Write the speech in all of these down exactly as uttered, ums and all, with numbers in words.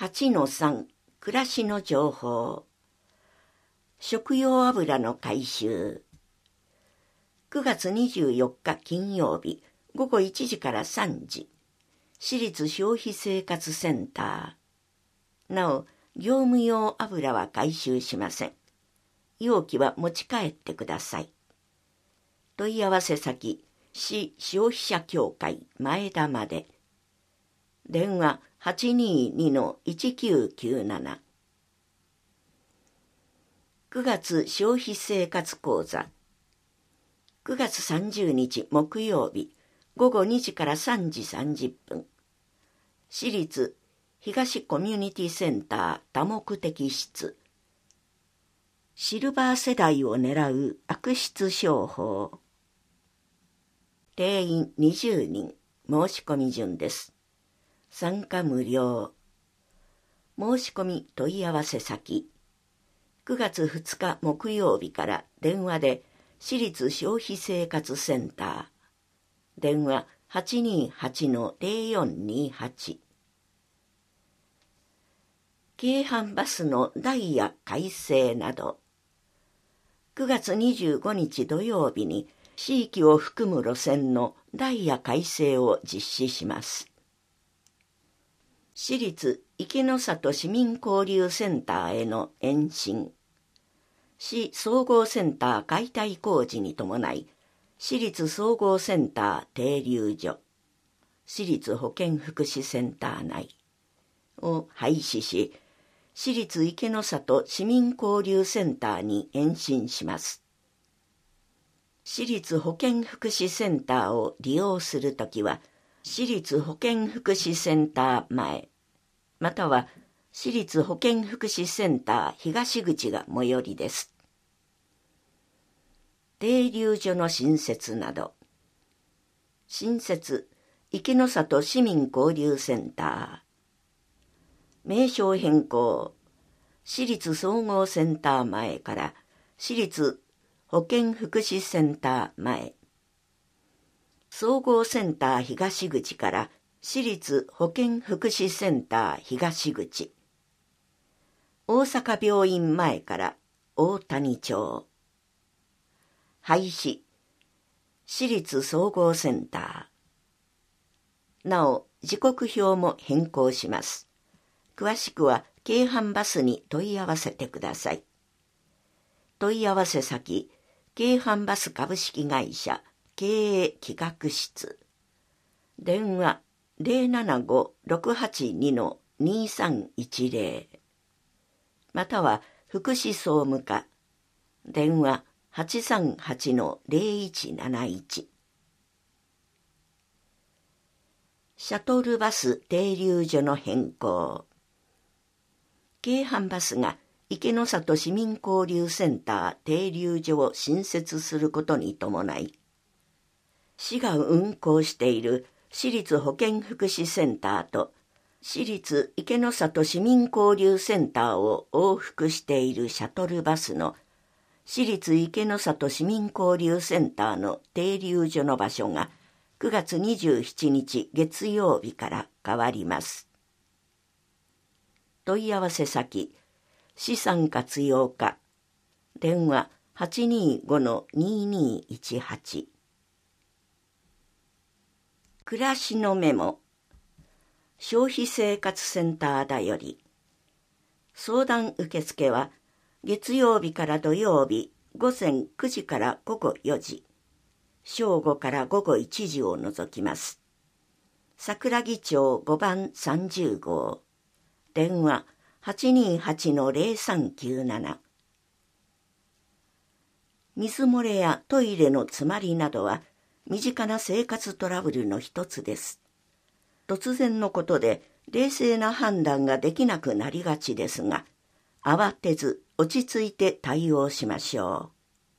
はちのさん 暮らしの情報。食用油の回収。くがつにじゅうよっか金曜日ごごいちじからさんじ、市立消費生活センター。なお、業務用油は回収しません。容器は持ち帰ってください。問い合わせ先、市消費者協会前田まで。電話 はちにーにのいちきゅうきゅうなな。くがつ消費生活講座。くがつさんじゅうにち木曜日ごごにじからさんじさんじゅっぷん。市立東コミュニティセンター多目的室。シルバー世代を狙う悪質商法。定員にじゅうにん、申し込み順です。参加無料。申し込み問い合わせ先。くがつふつか木曜日から電話で市立消費生活センター。電話 はちにーはちのぜろよんにはち。京阪バスのダイヤ改正など。くがつにじゅうごにち土曜日に地域を含む路線のダイヤ改正を実施します。市立池の里市民交流センターへの延伸。市総合センター解体工事に伴い、市立総合センター停留所、市立保健福祉センター内を廃止し、市立池の里市民交流センターに延伸します。市立保健福祉センターを利用するときは、市立保健福祉センター前、または市立保健福祉センター東口が最寄りです。停留所の新設など。新設、池の里市民交流センター。名称変更、市立総合センター前から市立保健福祉センター前。総合センター東口から市立保健福祉センター東口。大阪病院前から大谷町。廃止、市立総合センター。なお、時刻表も変更します。詳しくは京阪バスに問い合わせてください。問い合わせ先、京阪バス株式会社経営企画室。電話 ゼロななご ろくはちにのにさんいちぜろ。または福祉総務課。電話はちさんはちのぜろいちなないち。シャトルバス停留所の変更。京阪バスが池の里市民交流センター停留所を新設することに伴い、市が運行している市立保健福祉センターと市立池の里市民交流センターを往復しているシャトルバスの市立池の里市民交流センターの停留所の場所がくがつにじゅうしちにち月曜日から変わります。問い合わせ先、資産活用課。電話 はちにーごのにーにーいちはち。暮らしのメモ。消費生活センターだより。相談受付は月曜日から土曜日ごぜんくじからごごよじ、正午からごごいちじを除きます。桜木町ごばんさんじゅうごう。電話 はちにーはちのぜろさんきゅうなな。水漏れやトイレの詰まりなどは身近な生活トラブルの一つです。突然のことで冷静な判断ができなくなりがちですが、慌てず落ち着いて対応しましょ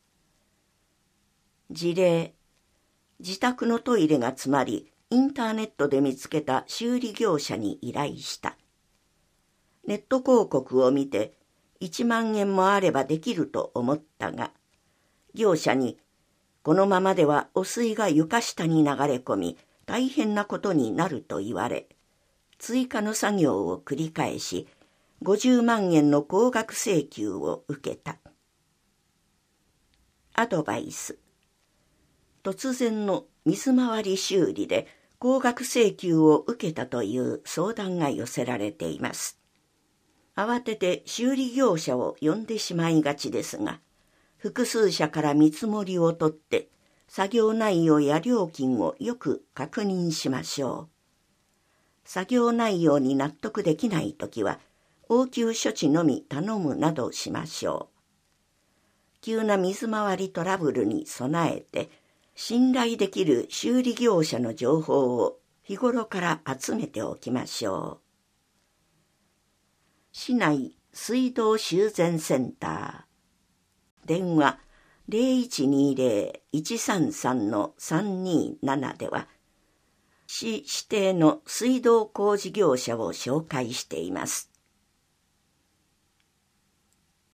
う。事例、自宅のトイレが詰まり、インターネットで見つけた修理業者に依頼した。ネット広告を見ていちまんえんもあればできると思ったが、業者にこのままでは汚水が床下に流れ込み大変なことになると言われ、 追加の作業を繰り返し、ごじゅうまんえんの高額請求を受けた。アドバイス。突然の水回り修理で高額請求を受けたという相談が寄せられています。慌てて修理業者を呼んでしまいがちですが、複数社から見積もりを取って、作業内容や料金をよく確認しましょう。作業内容に納得できないときは、応急処置のみ頼むなどしましょう。急な水回りトラブルに備えて、信頼できる修理業者の情報を日頃から集めておきましょう。市内水道修繕センター。電話 ゼロいちにゼロ いちさんさん さんにーなな では、市指定の水道工事業者を紹介しています。